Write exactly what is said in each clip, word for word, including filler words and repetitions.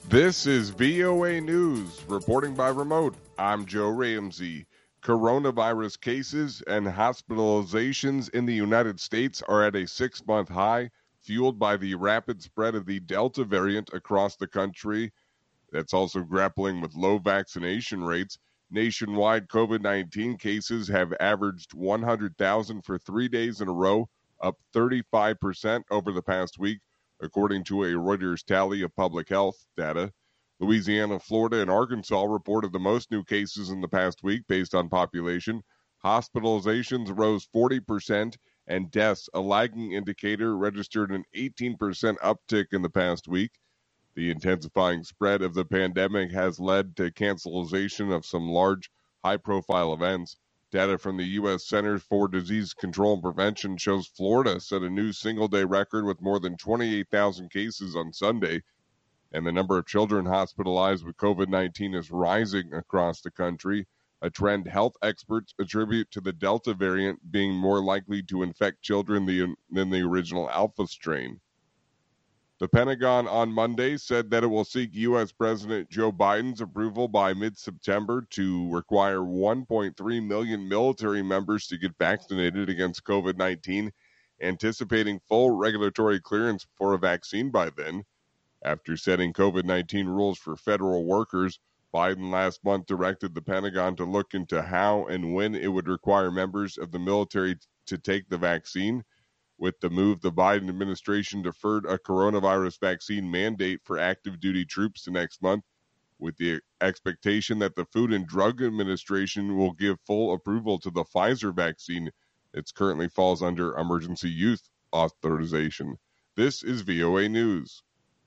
This is V O A News, reporting by remote. I'm Joe Ramsey. Coronavirus cases and hospitalizations in the United States are at a six-month high, fueled by the rapid spread of the Delta variant across the country. That's also grappling with low vaccination rates. Nationwide COVID nineteen cases have averaged one hundred thousand for three days in a row, up thirty-five percent over the past week, according to a Reuters tally of public health data. Louisiana, Florida, and Arkansas reported the most new cases in the past week based on population. Hospitalizations rose forty percent, and deaths, a lagging indicator, registered an eighteen percent uptick in the past week. The intensifying spread of the pandemic has led to cancellation of some large, high-profile events. Data from the U S Centers for Disease Control and Prevention shows Florida set a new single-day record with more than twenty-eight thousand cases on Sunday, and the number of children hospitalized with COVID nineteen is rising across the country, a trend health experts attribute to the Delta variant being more likely to infect children than the original Alpha strain. The Pentagon on Monday said that it will seek U S President Joe Biden's approval by mid-September to require one point three million military members to get vaccinated against COVID nineteen, anticipating full regulatory clearance for a vaccine by then. After setting COVID nineteen rules for federal workers, Biden last month directed the Pentagon to look into how and when it would require members of the military to take the vaccine. With the move, the Biden administration deferred a coronavirus vaccine mandate for active duty troops to next month, with the expectation that the Food and Drug Administration will give full approval to the Pfizer vaccine. It currently falls under emergency use authorization. This is V O A News.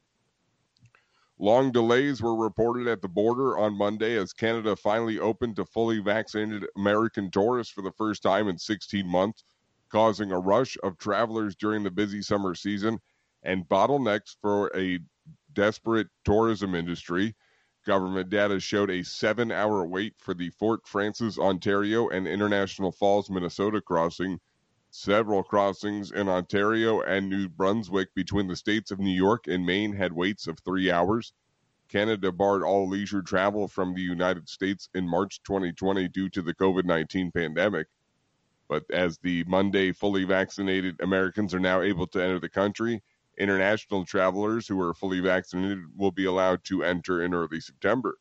Long delays were reported at the border on Monday as Canada finally opened to fully vaccinated American tourists for the first time in sixteen months, causing a rush of travelers during the busy summer season and bottlenecks for a desperate tourism industry. Government data showed a seven-hour wait for the Fort Frances, Ontario, and International Falls, Minnesota crossing. Several crossings in Ontario and New Brunswick between the states of New York and Maine had waits of three hours. Canada barred all leisure travel from the United States in March twenty twenty due to the COVID nineteen pandemic. But as the Monday fully vaccinated Americans are now able to enter the country, international travelers who are fully vaccinated will be allowed to enter in early September.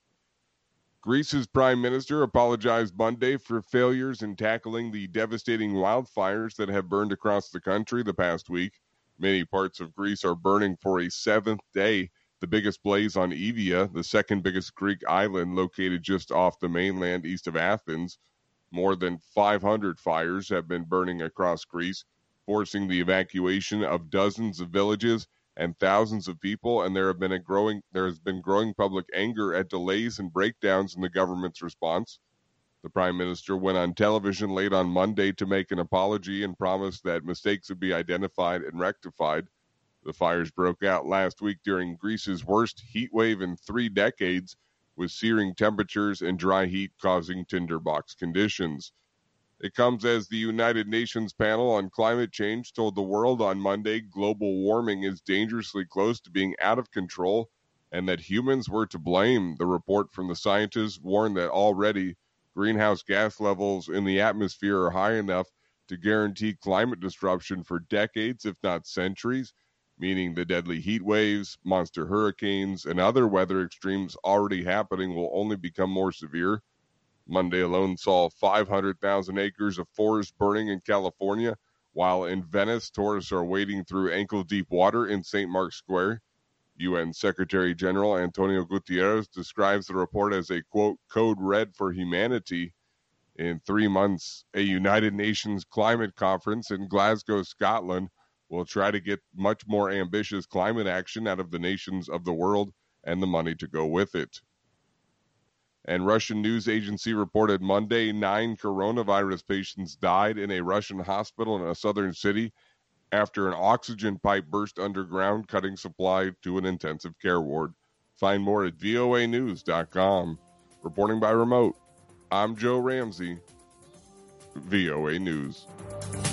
Greece's prime minister apologized Monday for failures in tackling the devastating wildfires that have burned across the country the past week. Many parts of Greece are burning for a seventh day. The biggest blaze on Evia, the second biggest Greek island located just off the mainland east of Athens. More than five hundred fires have been burning across Greece, forcing the evacuation of dozens of villages and thousands of people, and there have been a growing there has been growing public anger at delays and breakdowns in the government's response. The prime minister went on television late on Monday to make an apology and promised that mistakes would be identified and rectified. The fires broke out last week during Greece's worst heat wave in three decades, with searing temperatures and dry heat causing tinderbox conditions. It comes as the United Nations panel on climate change told the world on Monday global warming is dangerously close to being out of control and that humans were to blame. The report from the scientists warned that already greenhouse gas levels in the atmosphere are high enough to guarantee climate disruption for decades, if not centuries, meaning the deadly heat waves, monster hurricanes, and other weather extremes already happening will only become more severe. Monday alone saw five hundred thousand acres of forest burning in California, while in Venice, tourists are wading through ankle-deep water in Saint Mark's Square. U N Secretary General Antonio Guterres describes the report as a, quote, code red for humanity. In three months, a United Nations climate conference in Glasgow, Scotland, will try to get much more ambitious climate action out of the nations of the world and the money to go with it. And Russian news agency reported Monday nine coronavirus patients died in a Russian hospital in a southern city after an oxygen pipe burst underground, cutting supply to an intensive care ward. Find more at V O A news dot com. Reporting by remote, I'm Joe Ramsey, V O A News.